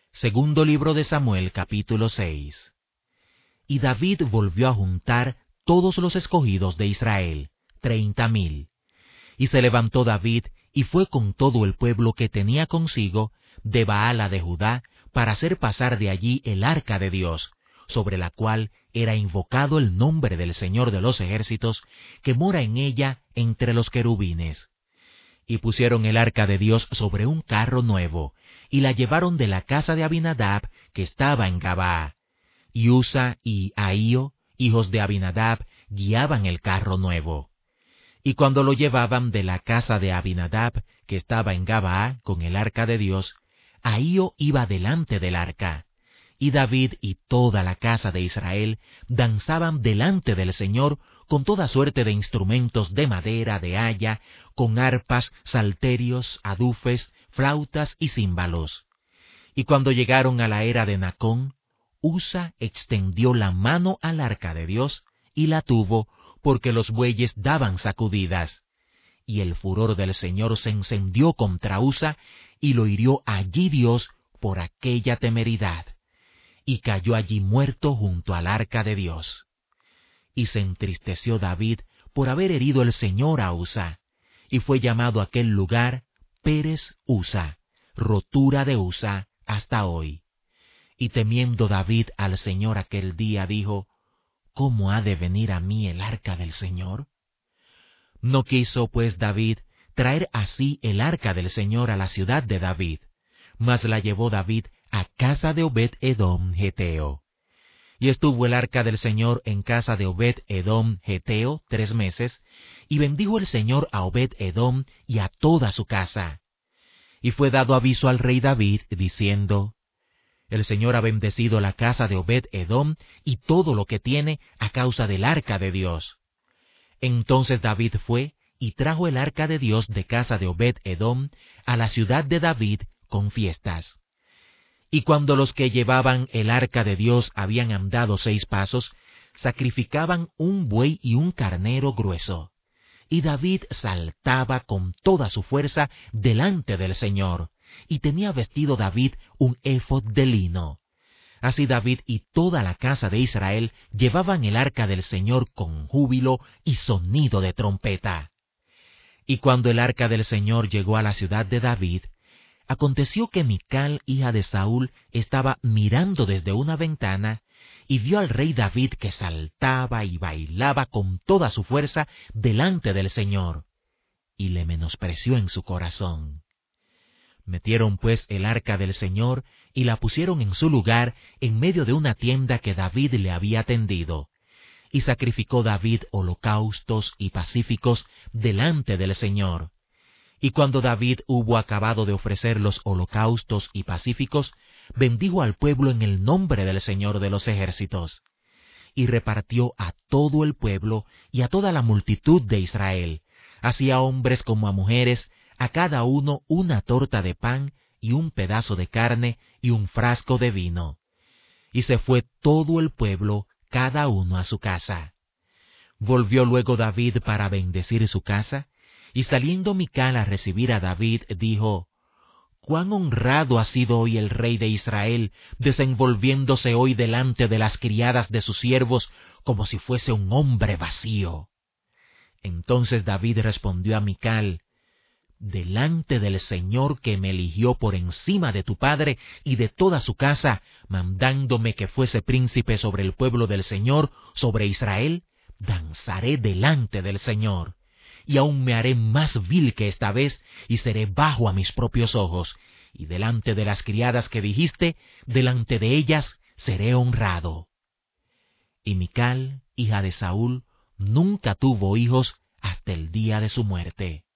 Segundo libro de Samuel, capítulo 6. Y David volvió a juntar todos los escogidos de Israel, 30,000. Y se levantó David y fue con todo el pueblo que tenía consigo de Baala de Judá para hacer pasar de allí el arca de Dios, sobre la cual era invocado el nombre del Señor de los ejércitos, que mora en ella entre los querubines. Y pusieron el arca de Dios sobre un carro nuevo, y la llevaron de la casa de Abinadab, que estaba en Gabaa. Y Usa y Ahío, hijos de Abinadab, guiaban el carro nuevo. Y cuando lo llevaban de la casa de Abinadab, que estaba en Gabaa, con el arca de Dios, Ahío iba delante del arca. Y David y toda la casa de Israel danzaban delante del Señor con toda suerte de instrumentos de madera, de haya, con arpas, salterios, adufes, flautas y címbalos. Y cuando llegaron a la era de Nacón, Usa extendió la mano al arca de Dios y la tuvo, porque los bueyes daban sacudidas. Y el furor del Señor se encendió contra Usa, y lo hirió allí Dios por aquella temeridad. Y cayó allí muerto junto al arca de Dios. Y se entristeció David por haber herido el Señor a Usa, y fue llamado aquel lugar Pérez Usa, rotura de Usa, hasta hoy. Y temiendo David al Señor aquel día, dijo: ¿Cómo ha de venir a mí el arca del Señor? No quiso, pues, David traer así el arca del Señor a la ciudad de David, mas la llevó David a casa de Obed-edom Geteo. Y estuvo el arca del Señor en casa de Obed-edom Geteo 3 meses, y bendijo el Señor a Obed-edom y a toda su casa. Y fue dado aviso al rey David, diciendo: El Señor ha bendecido la casa de Obed-edom y todo lo que tiene a causa del arca de Dios. Entonces David fue y trajo el arca de Dios de casa de Obed-edom a la ciudad de David con fiestas. Y cuando los que llevaban el arca de Dios habían andado 6 pasos, sacrificaban un buey y un carnero grueso. Y David saltaba con toda su fuerza delante del Señor, y tenía vestido David un éfod de lino. Así David y toda la casa de Israel llevaban el arca del Señor con júbilo y sonido de trompeta. Y cuando el arca del Señor llegó a la ciudad de David, aconteció que Mical, hija de Saúl, estaba mirando desde una ventana, y vio al rey David que saltaba y bailaba con toda su fuerza delante del Señor, y le menospreció en su corazón. Metieron pues el arca del Señor y la pusieron en su lugar en medio de una tienda que David le había tendido. Y sacrificó David holocaustos y pacíficos delante del Señor. Y cuando David hubo acabado de ofrecer los holocaustos y pacíficos, bendijo al pueblo en el nombre del Señor de los ejércitos. Y repartió a todo el pueblo y a toda la multitud de Israel, así a hombres como a mujeres, a cada uno una torta de pan y un pedazo de carne y un frasco de vino. Y se fue todo el pueblo, cada uno a su casa. Volvió luego David para bendecir su casa, y saliendo Mical a recibir a David, dijo: «¿Cuán honrado ha sido hoy el rey de Israel, desenvolviéndose hoy delante de las criadas de sus siervos, como si fuese un hombre vacío!» Entonces David respondió a Mical: «Delante del Señor que me eligió por encima de tu padre y de toda su casa, mandándome que fuese príncipe sobre el pueblo del Señor, sobre Israel, danzaré delante del Señor. Y aún me haré más vil que esta vez, y seré bajo a mis propios ojos, y delante de las criadas que dijiste, delante de ellas seré honrado». Y Mical, hija de Saúl, nunca tuvo hijos hasta el día de su muerte.